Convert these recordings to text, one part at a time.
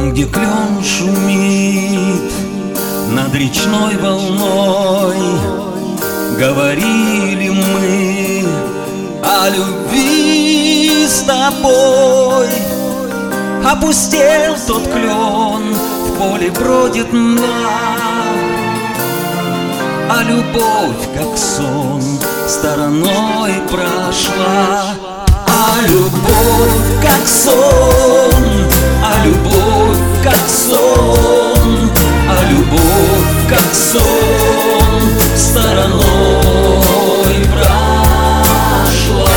Там, где клен шумит над речной волной, говорили мы о любви с тобой. Опустел тот клен, в поле бродит мгла, а любовь, как сон, стороной прошла. А любовь, как сон, а любовь, как сон, а любовь, как сон, стороной прошла.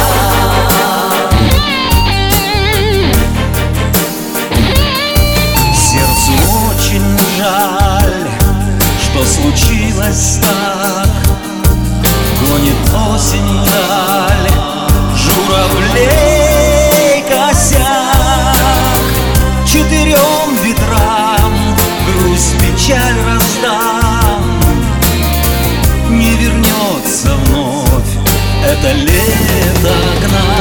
Сердцу очень жаль, что случилось так. Гонит осень вдаль журавлей косяк. Четырем ветрам грусть, печаль раздам. Не вернется вновь это лето к нам.